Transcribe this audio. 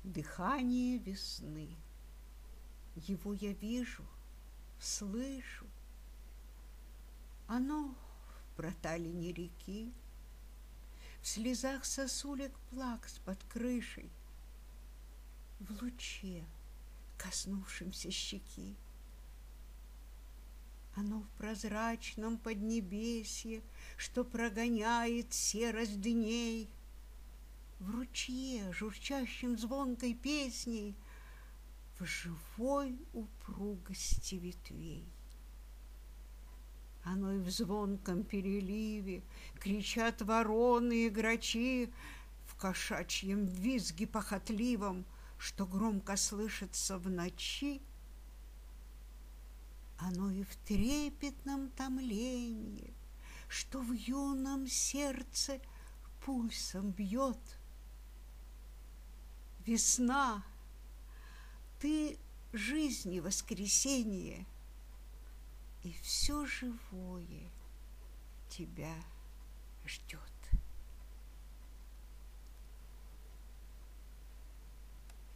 Дыхание весны. Его я вижу, слышу. Оно в проталине реки, в слезах сосулек плакс под крышей, в луче, коснувшемся щеки. Оно в прозрачном поднебесье, что прогоняет серость дней, в ручье, журчащем звонкой песней, в живой упругости ветвей. Оно и в звонком переливе кричат вороны и грачи, в кошачьем визге похотливом, что громко слышится в ночи. Оно и в трепетном томлении, что в юном сердце пульсом бьет. Весна, ты жизни воскресенье, и все живое тебя ждет.